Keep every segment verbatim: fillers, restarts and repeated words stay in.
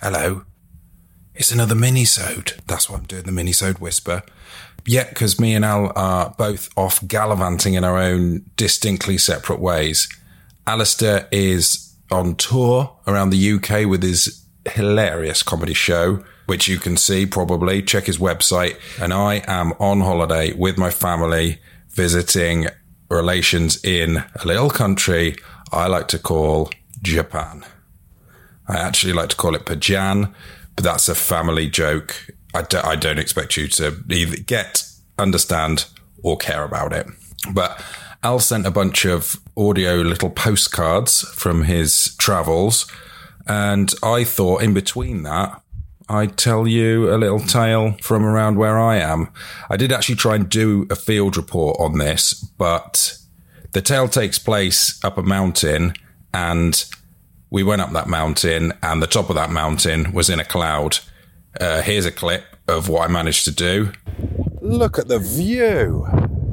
hello. It's another mini-sode. That's why I'm doing the mini-sode whisper. Yeah, because me and Al are both off gallivanting in our own distinctly separate ways. Alistair is on tour around the U K with his hilarious comedy show, which you can see probably. Check his website. And I am on holiday with my family, visiting relations in a little country I like to call Japan. I actually like to call it Pajan, but that's a family joke. I don't, I don't expect you to either get, understand, or care about it. But Al sent a bunch of audio little postcards from his travels, and I thought in between that, I'd tell you a little tale from around where I am. I did actually try and do a field report on this, but the tale takes place up a mountain, and we went up that mountain, and the top of that mountain was in a cloud. Uh, here's a clip of what I managed to do. Look at the view.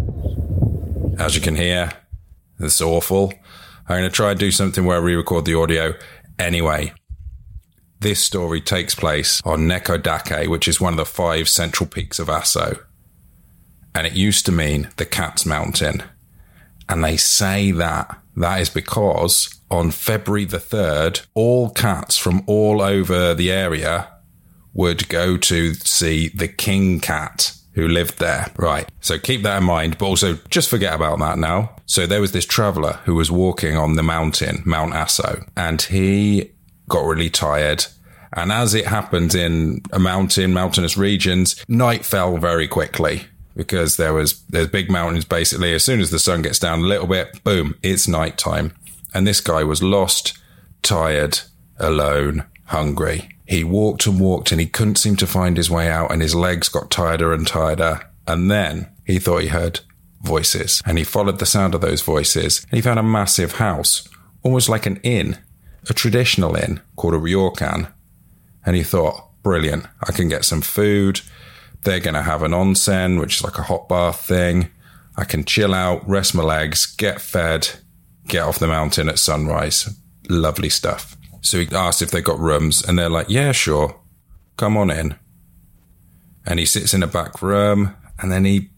As you can hear, it's awful. I'm going to try and do something where I re-record the audio. Anyway, this story takes place on Neko Dake, which is one of the five central peaks of Aso. And it used to mean the Cat's Mountain. And they say that that is because on February the third, all cats from all over the area would go to see the king cat who lived there. Right. So keep that in mind, but also just forget about that now. So there was this traveller who was walking on the mountain, Mount Aso, and he got really tired. And as it happens in a mountain, mountainous regions, night fell very quickly. Because there was there's big mountains, basically. As soon as the sun gets down a little bit, boom, it's night time. And this guy was lost, tired, alone, hungry. He walked and walked and he couldn't seem to find his way out, and his legs got tireder and tireder. And then he thought he heard voices, and he followed the sound of those voices, and he found a massive house, almost like an inn, a traditional inn called a ryokan. And he thought, brilliant, I can get some food. They're going to have an onsen, which is like a hot bath thing. I can chill out, rest my legs, get fed, get off the mountain at sunrise. Lovely stuff. So he asked if they got rooms, and they're like, yeah, sure. Come on in. And he sits in a back room, and then he,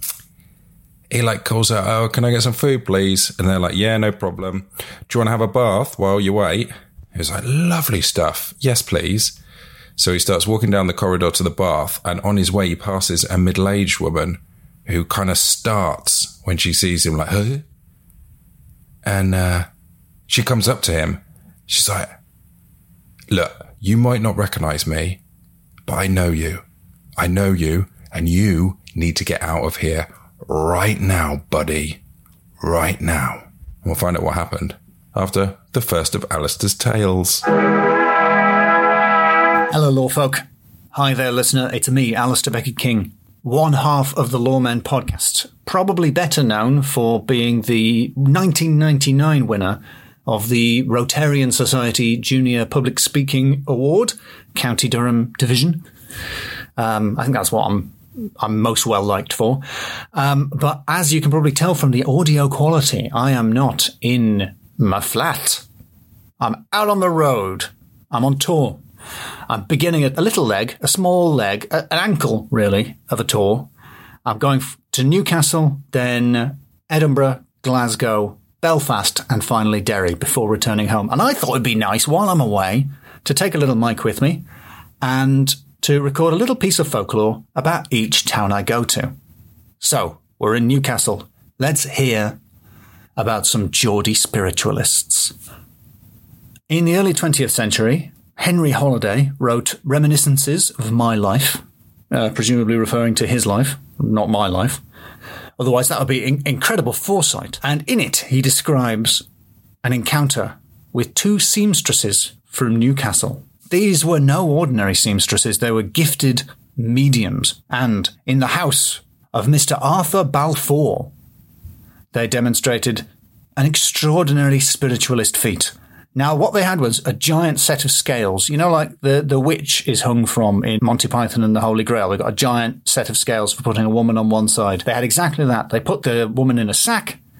he like calls out, oh, can I get some food, please? And they're like, yeah, no problem. Do you want to have a bath while you wait? He was like, lovely stuff. Yes, please. So he starts walking down the corridor to the bath, and on his way he passes a middle-aged woman who kind of starts when she sees him like, huh? And uh, she comes up to him. She's like, look, you might not recognize me, but I know you. I know you, and you need to get out of here right now, buddy. Right now. And we'll find out what happened after the first of Alistair's tales. Hello, lawfolk. Hi there, listener. It's me, Alistair Beckett-King, one half of the Lawmen podcast, probably better known for being the nineteen ninety-nine winner of the Rotarian Society Junior Public Speaking Award, County Durham Division. Um, I think that's what I'm I'm most well liked for. Um, but as you can probably tell from the audio quality, I am not in my flat. I'm out on the road. I'm on tour. I'm beginning a, a little leg, a small leg, a, an ankle, really, of a tour. I'm going f- to Newcastle, then Edinburgh, Glasgow, Belfast, and finally Derry before returning home. And I thought it'd be nice while I'm away to take a little mic with me and to record a little piece of folklore about each town I go to. So, we're in Newcastle. Let's hear about some Geordie spiritualists. In the early twentieth century, Henry Holiday wrote Reminiscences of My Life, uh, presumably referring to his life, not my life. Otherwise, that would be in- incredible foresight. And in it, he describes an encounter with two seamstresses from Newcastle. These were no ordinary seamstresses. They were gifted mediums. And in the house of Mister Arthur Balfour, they demonstrated an extraordinary spiritualist feat. Now, what they had was a giant set of scales. You know, like the, the witch is hung from in Monty Python and the Holy Grail. They've got a giant set of scales for putting a woman on one side. They had exactly that. They put the woman in a sack,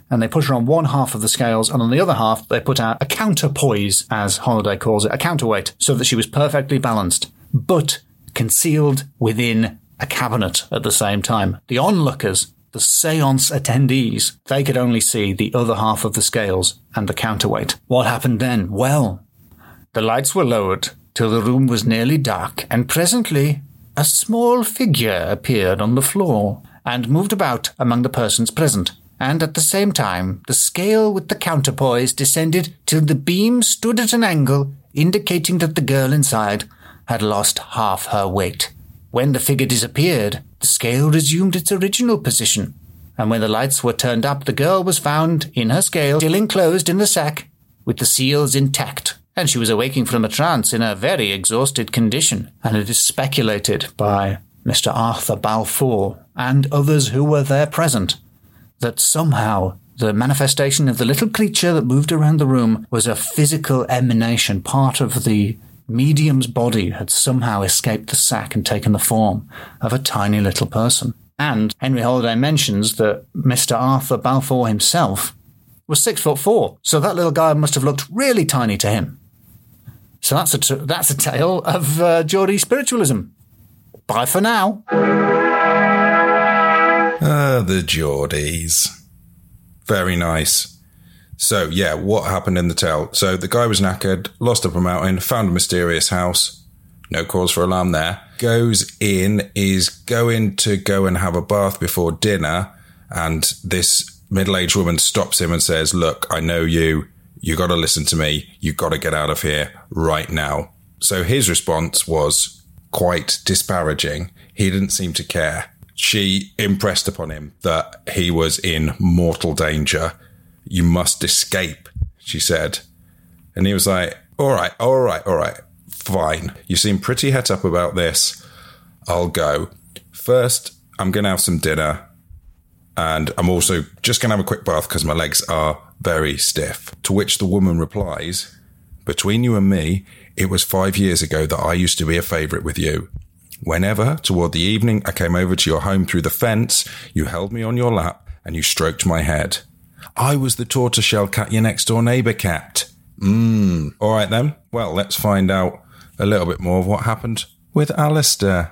and they put her on one half of the scales, and on the other half they put out a counterpoise, as Holiday calls it, a counterweight, so that she was perfectly balanced, but concealed within a cabinet at the same time. The onlookers, the seance attendees, they could only see the other half of the scales and the counterweight. What happened then? Well, the lights were lowered till the room was nearly dark, and presently a small figure appeared on the floor and moved about among the persons present, and at the same time the scale with the counterpoise descended till the beam stood at an angle, indicating that the girl inside had lost half her weight. When the figure disappeared, the scale resumed its original position, and when the lights were turned up, the girl was found in her scale, still enclosed in the sack, with the seals intact, and she was awaking from a trance in a very exhausted condition, and it is speculated by Mister Arthur Balfour and others who were there present that somehow the manifestation of the little creature that moved around the room was a physical emanation. Part of the medium's body had somehow escaped the sack and taken the form of a tiny little person. And Henry Holiday mentions that Mister Arthur Balfour himself was six foot four, so that little guy must have looked really tiny to him. So that's a, t- that's a tale of uh, Geordie spiritualism. Bye for now. Ah, the Geordies. Very nice. So, yeah, what happened in the tale? So the guy was knackered, lost up a mountain, found a mysterious house. No cause for alarm there. Goes in, is going to go and have a bath before dinner, and this middle-aged woman stops him and says, look, I know you. You got to listen to me. You got to get out of here right now. So his response was quite disparaging. He didn't seem to care. She impressed upon him that he was in mortal danger. You must escape, she said. And he was like, all right, all right, all right, fine. You seem pretty het up about this. I'll go. First, I'm going to have some dinner. And I'm also just going to have a quick bath because my legs are very stiff. To which the woman replies, between you and me, it was five years ago that I used to be a favourite with you. Whenever, toward the evening, I came over to your home through the fence, you held me on your lap and you stroked my head. I was the tortoiseshell cat your next-door neighbour kept. Mmm. All right, then. Well, let's find out a little bit more of what happened with Alistair.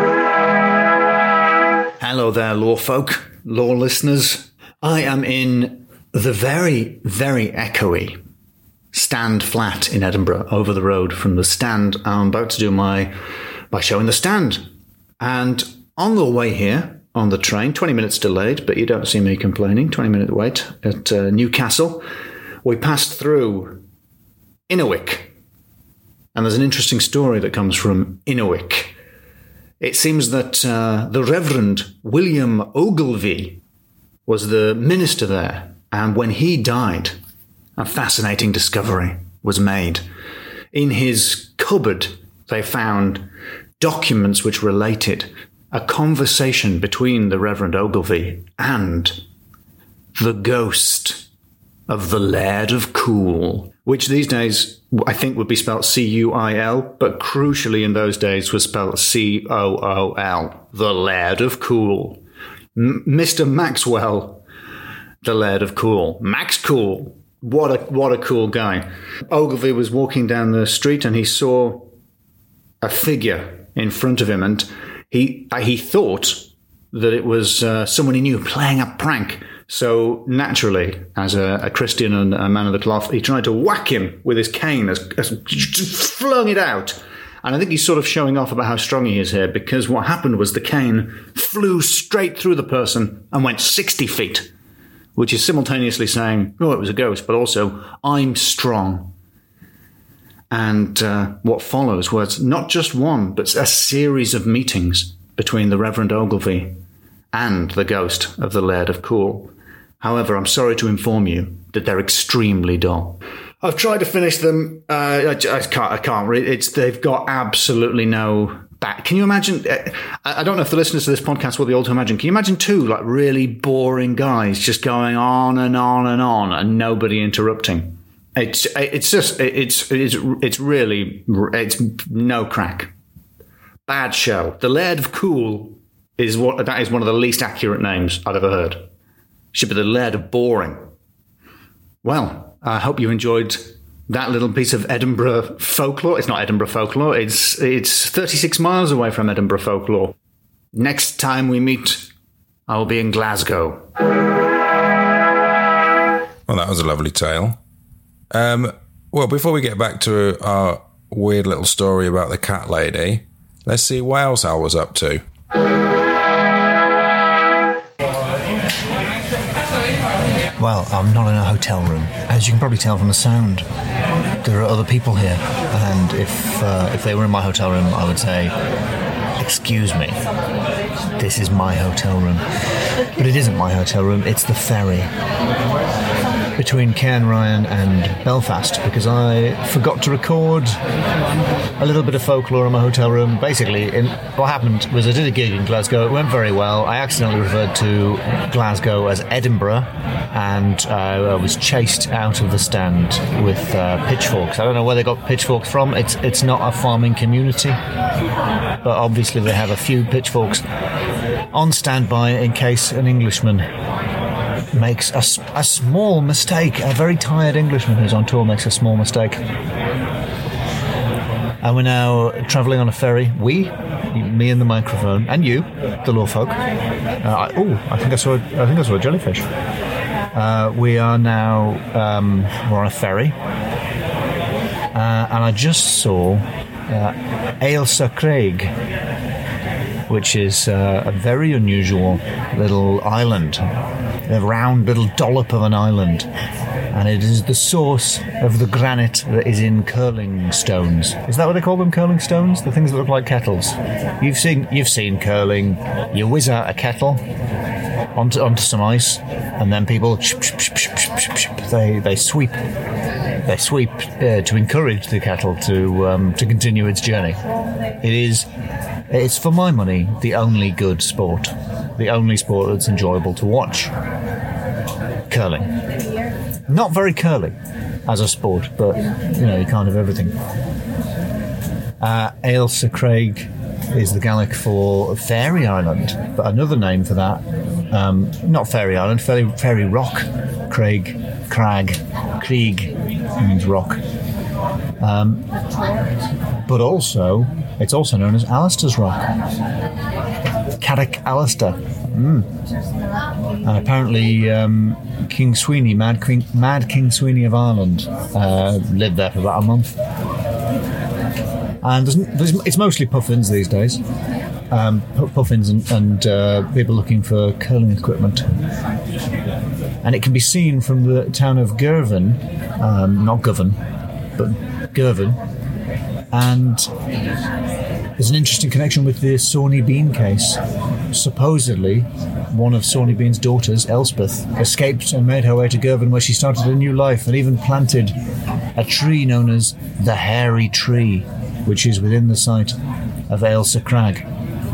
Hello there, law folk, law listeners. I am in the very, very echoey Stand Flat in Edinburgh, over the road from the Stand. I'm about to do my... by showing the Stand. And on the way here, on the train, twenty minutes delayed, but you don't see me complaining, twenty minute wait at uh, Newcastle, we passed through Innerwick. And there's an interesting story that comes from Innerwick. It seems that uh, the Reverend William Ogilvie was the minister there, and when he died, a fascinating discovery was made. In his cupboard, they found documents which related a conversation between the Reverend Ogilvie and the ghost of the Laird of Cool, which these days I think would be spelt C U I L, but crucially in those days was spelt C O O L, the Laird of Cool. M- Mister Maxwell, the Laird of Cool. Max Cool. What a, what a cool guy. Ogilvie was walking down the street and he saw a figure in front of him, and he he thought that it was uh, someone he knew playing a prank. So naturally, as a, a Christian and a man of the cloth, he tried to whack him with his cane, as, as flung it out. And I think he's sort of showing off about how strong he is here, because what happened was the cane flew straight through the person and went sixty feet, which is simultaneously saying, oh, it was a ghost, but also, I'm strong. And uh, what follows was not just one, but a series of meetings between the Reverend Ogilvie and the ghost of the Laird of Cool. However, I'm sorry to inform you that they're extremely dull. I've tried to finish them. Uh, I, I can't. I can't read. It's they've got absolutely no back. Can you imagine? I don't know if the listeners to this podcast will be able to imagine. Can you imagine two like really boring guys just going on and on and on and nobody interrupting? It's it's just it's it's it's really it's no crack. Bad show. The Laird of Cool is what that is one of the least accurate names I've ever heard. Should be the Laird of Boring. Well, I hope you enjoyed that little piece of Edinburgh folklore. It's not Edinburgh folklore. It's it's thirty-six miles away from Edinburgh folklore. Next time we meet, I will be in Glasgow. Well, that was a lovely tale. Um, well, before we get back to our weird little story about the cat lady, let's see what else Al was up to. Well, I'm not in a hotel room. As you can probably tell from the sound, there are other people here. And if uh, if they were in my hotel room, I would say, excuse me, this is my hotel room. But it isn't my hotel room, it's the ferry between Cairnryan and Belfast, because I forgot to record a little bit of folklore in my hotel room. Basically, in, what happened was I did a gig in Glasgow. It went very well. I accidentally referred to Glasgow as Edinburgh, and uh, I was chased out of the stand with uh, pitchforks. I don't know where they got pitchforks from. It's it's not a farming community, but obviously they have a few pitchforks on standby in case an Englishman makes a, a small mistake. A very tired Englishman who's on tour makes a small mistake. And we're now travelling on a ferry. We, me and the microphone, and you, the law folk. Uh, oh, I think I saw. A, I think I saw a jellyfish. Uh, we are now. Um, we're on a ferry, uh, and I just saw uh, Ailsa Craig, which is uh, a very unusual little island. A round little dollop of an island, and it is the source of the granite that is in curling stones. Is that what they call them, curling stones? The things that look like kettles. You've seen you've seen curling. You whiz out a kettle onto onto some ice, and then people they they sweep they sweep uh, to encourage the kettle to um, to continue its journey. It is it's for my money the only good sport. The only sport that's enjoyable to watch. Curling. Not very curly as a sport, but, you know, kind of everything. Uh, Ailsa Craig is the Gaelic for Fairy Island, but another name for that, um, not Fairy Island, Fairy, Fairy Rock. Craig, Crag, Krieg means rock. Um, but also, it's also known as Alistair's Rock. Carrick Alistair. Mm. And apparently um, King Sweeney, Mad King, Mad King Sweeney of Ireland, uh, lived there for about a month. And there's, there's, it's mostly puffins these days. Um, puffins and, and uh, people looking for curling equipment. And it can be seen from the town of Girvan, um, not Govan, but Girvan. And there's an interesting connection with the Sawney Bean case. Supposedly, one of Sawney Bean's daughters, Elspeth, escaped and made her way to Girvan, where she started a new life and even planted a tree known as the Hairy Tree, which is within the site of Ailsa Crag,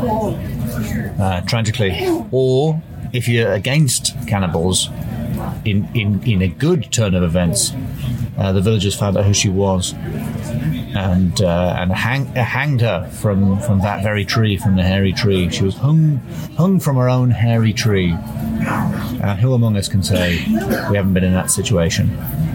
uh, tragically. Or, if you're against cannibals, in, in, in a good turn of events, uh, the villagers found out who she was. And uh, and hang, uh, hanged her from, from that very tree, from the hairy tree. She was hung hung from her own hairy tree. And who among us can say we haven't been in that situation?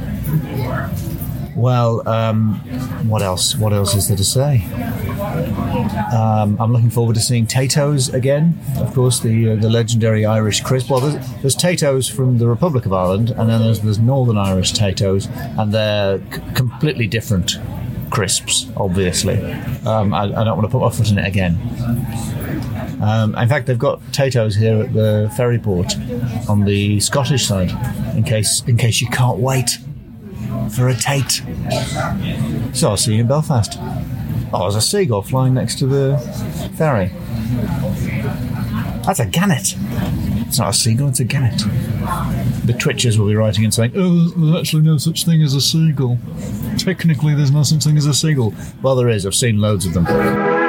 Well, um, what else? What else is there to say? Um, I'm looking forward to seeing Taytos again. Of course, the uh, the legendary Irish crisp. Well, there's, there's Taytos from the Republic of Ireland, and then there's there's Northern Irish Taytos, and they're c- completely different crisps, obviously. Um, I, I don't want to put my foot in it again. Um, in fact, they've got Taytos here at the ferry port on the Scottish side, in case in case you can't wait for a Tate. So I'll see you in Belfast. Oh, there's a seagull flying next to the ferry. That's a gannet. It's not a seagull, it's a gannet. The Twitchers will be writing and saying, oh, there's actually no such thing as a seagull. Technically, there's no such thing as a seagull. Well, there is. I've seen loads of them.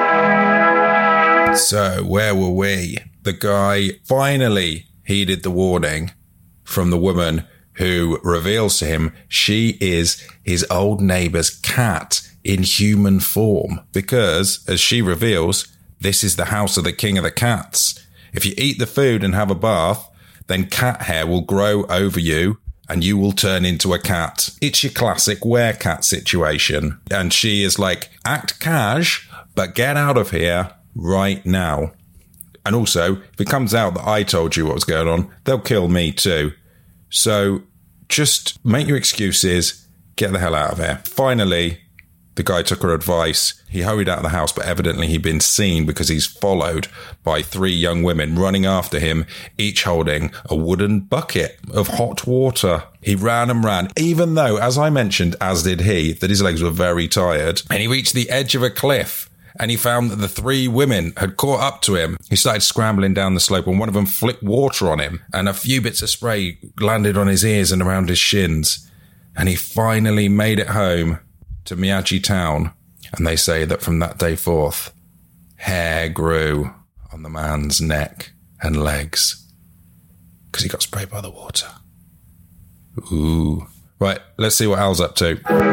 So, where were we? The guy finally heeded the warning from the woman who reveals to him she is his old neighbour's cat in human form. Because, as she reveals, this is the house of the king of the cats. If you eat the food and have a bath, then cat hair will grow over you and you will turn into a cat. It's your classic werecat situation. And she is like, act cash, but get out of here right now. And also, if it comes out that I told you what was going on, they'll kill me too. So just make your excuses, get the hell out of here. Finally, the guy took her advice. He hurried out of the house, but evidently he'd been seen because he's followed by three young women running after him, each holding a wooden bucket of hot water. He ran and ran, even though, as I mentioned, as did he, that his legs were very tired. And he reached the edge of a cliff, and he found that the three women had caught up to him. He started scrambling down the slope, and one of them flicked water on him, and a few bits of spray landed on his ears and around his shins. And he finally made it home to Miyagi Town, and they say that from that day forth, hair grew on the man's neck and legs because he got sprayed by the water. Ooh. Right, let's see what Al's up to.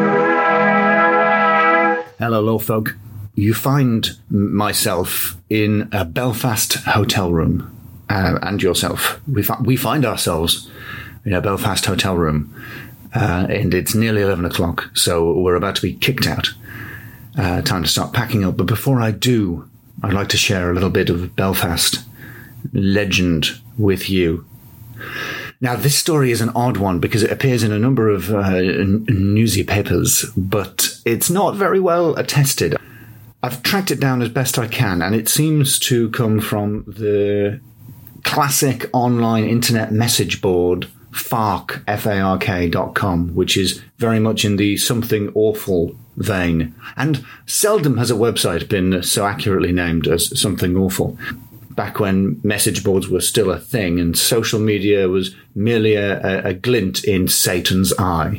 Hello, Lothog. You find myself in a Belfast hotel room, uh, and yourself. We, fi- we find ourselves in a Belfast hotel room. Uh, and it's nearly eleven o'clock, so we're about to be kicked out. Uh, time to start packing up. But before I do, I'd like to share a little bit of Belfast legend with you. Now, this story is an odd one because it appears in a number of uh, n- newsy papers, but it's not very well attested. I've tracked it down as best I can, and it seems to come from the classic online internet message board Fark, F A R K dot com, which is very much in the something awful vein. And seldom has a website been so accurately named as something awful. Back when message boards were still a thing and social media was merely a, a glint in Satan's eye.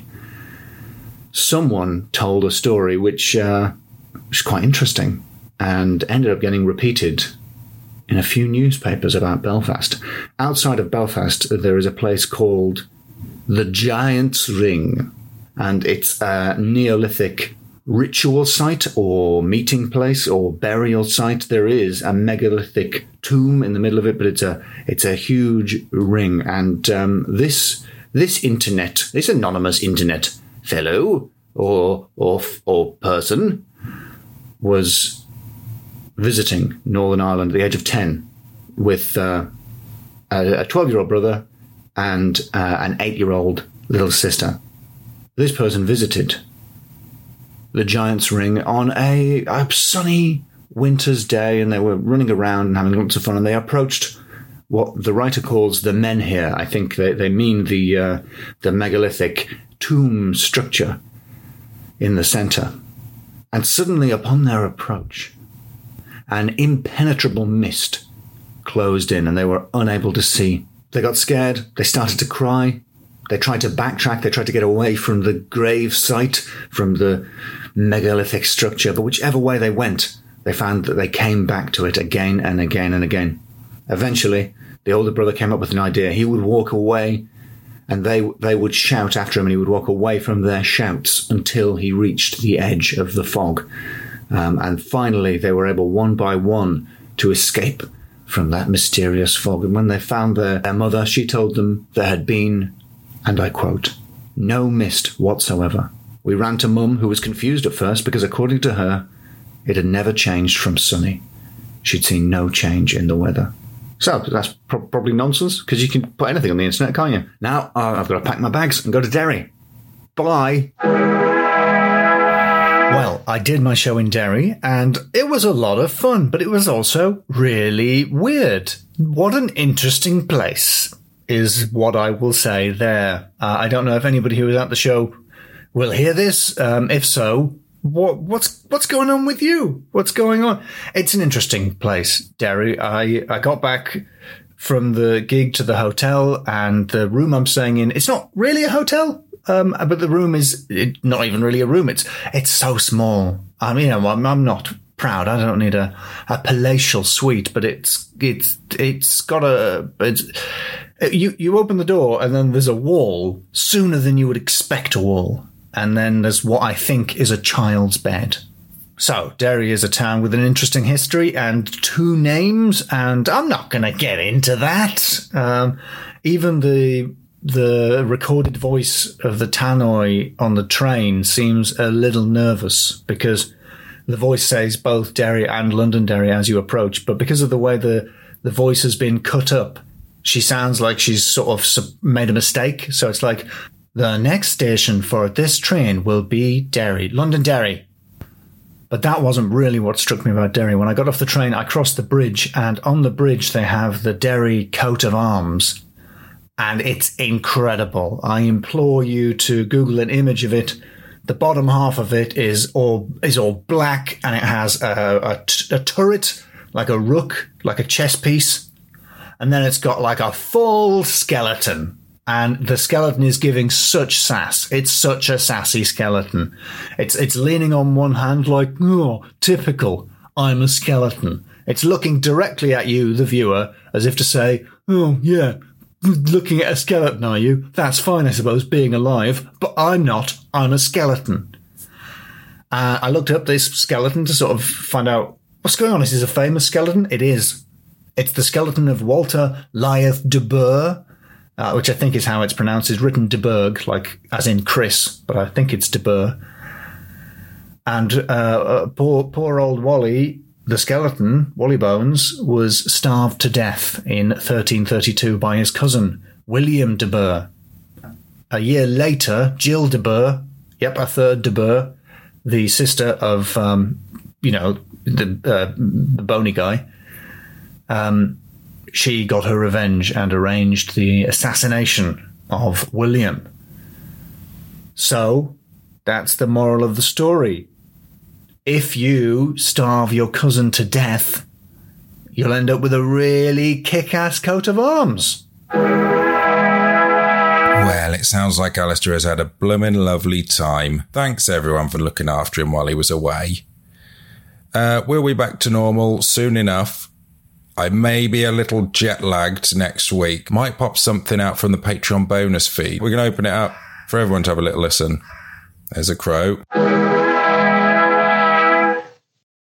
Someone told a story which uh, was quite interesting and ended up getting repeated in a few newspapers about Belfast. Outside of Belfast, there is a place called the Giant's Ring, and it's a Neolithic ritual site or meeting place or burial site. There is a megalithic tomb in the middle of it, but it's a it's a huge ring. And um, this this internet, this anonymous internet fellow or or or person was visiting Northern Ireland at the age of ten with uh, a twelve-year-old brother and uh, an eight-year-old little sister. This person visited the Giant's Ring on a, a sunny winter's day, and they were running around and having lots of fun, and they approached what the writer calls the menhir. I think they, they mean the, uh, the megalithic tomb structure in the centre. And suddenly, upon their approach, an impenetrable mist closed in and they were unable to see. They got scared. They started to cry. They tried to backtrack. They tried to get away from the grave site, from the megalithic structure. But whichever way they went, they found that they came back to it again and again and again. Eventually, the older brother came up with an idea. He would walk away and they they would shout after him, and he would walk away from their shouts until he reached the edge of the fog. Um, and finally, they were able, one by one, to escape from that mysterious fog. And when they found their, their mother, she told them there had been, and I quote, no mist whatsoever. We ran to Mum, who was confused at first because, according to her, it had never changed from sunny. She'd seen no change in the weather. So, that's pro- probably nonsense, because you can put anything on the internet, can't you? Now, uh, I've got to pack my bags and go to Derry. Bye. Well, I did my show in Derry, and it was a lot of fun, but it was also really weird. What an interesting place is what I will say there. Uh, I don't know if anybody who was at the show will hear this. Um, if so, what, what's what's going on with you? What's going on? It's an interesting place, Derry. I, I got back from the gig to the hotel, and the room I'm staying in, it's not really a hotel. Um, but the room is it, not even really a room. It's it's so small. I mean, I'm, I'm not proud. I don't need a, a palatial suite, but it's it's it's got a. It's, you you open the door and then there's a wall sooner than you would expect a wall, and then there's what I think is a child's bed. So Derry is a town with an interesting history and two names, and I'm not going to get into that. Um, even the the recorded voice of the tannoy on the train seems a little nervous because the voice says both Derry and Londonderry as you approach, but because of the way the, the voice has been cut up, she sounds like she's sort of made a mistake. So it's like, the next station for this train will be Derry, Londonderry. But that wasn't really what struck me about Derry. When I got off the train, I crossed the bridge, and on the bridge they have the Derry coat of arms. And it's incredible. I implore you to Google an image of it. The bottom half of it is all is all black, and it has a, a, t- a turret, like a rook, like a chess piece. And then it's got like a full skeleton. And the skeleton is giving such sass. It's such a sassy skeleton. It's it's leaning on one hand like, oh, typical, I'm a skeleton. It's looking directly at you, the viewer, as if to say, oh, yeah, looking at a skeleton, are you? That's fine, I suppose, being alive, but I'm not. I'm a skeleton. Uh, I looked up this skeleton to sort of find out what's going on. Is this a famous skeleton? It is. It's the skeleton of Walter Lyeth de Burgh, uh, which I think is how it's pronounced. It's written de Burgh, like as in Chris, but I think it's de Burgh. And uh, uh, poor, poor old Wally, the skeleton, Wally Bones, was starved to death in thirteen thirty-two by his cousin, William de Burgh. A year later, Jill de Burgh, yep, a third de Burgh, the sister of, um, you know, the, uh, the bony guy, um, she got her revenge and arranged the assassination of William. So, that's the moral of the story. If you starve your cousin to death, you'll end up with a really kick-ass coat of arms. Well, it sounds like Alistair has had a bloomin' lovely time. Thanks, everyone, for looking after him while he was away. Uh, we'll be back to normal soon enough. I may be a little jet-lagged next week. Might pop something out from the Patreon bonus feed. We're going to open it up for everyone to have a little listen. There's a crow.